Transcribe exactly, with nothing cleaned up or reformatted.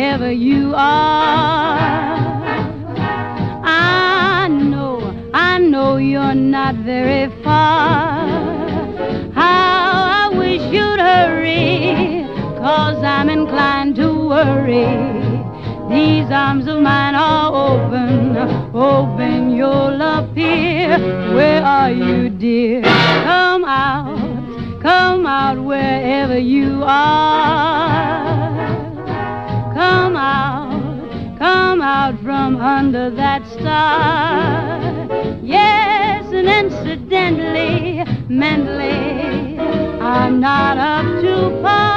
wherever you are. I know, I know you're not very far. How I wish you'd hurry, 'cause I'm inclined to worry. These arms of mine are open, open, you'll appear. Where are you, dear? Come out, come out wherever you are. Come out, come out from under that star. Yes, and incidentally, mentally, I'm not up to par.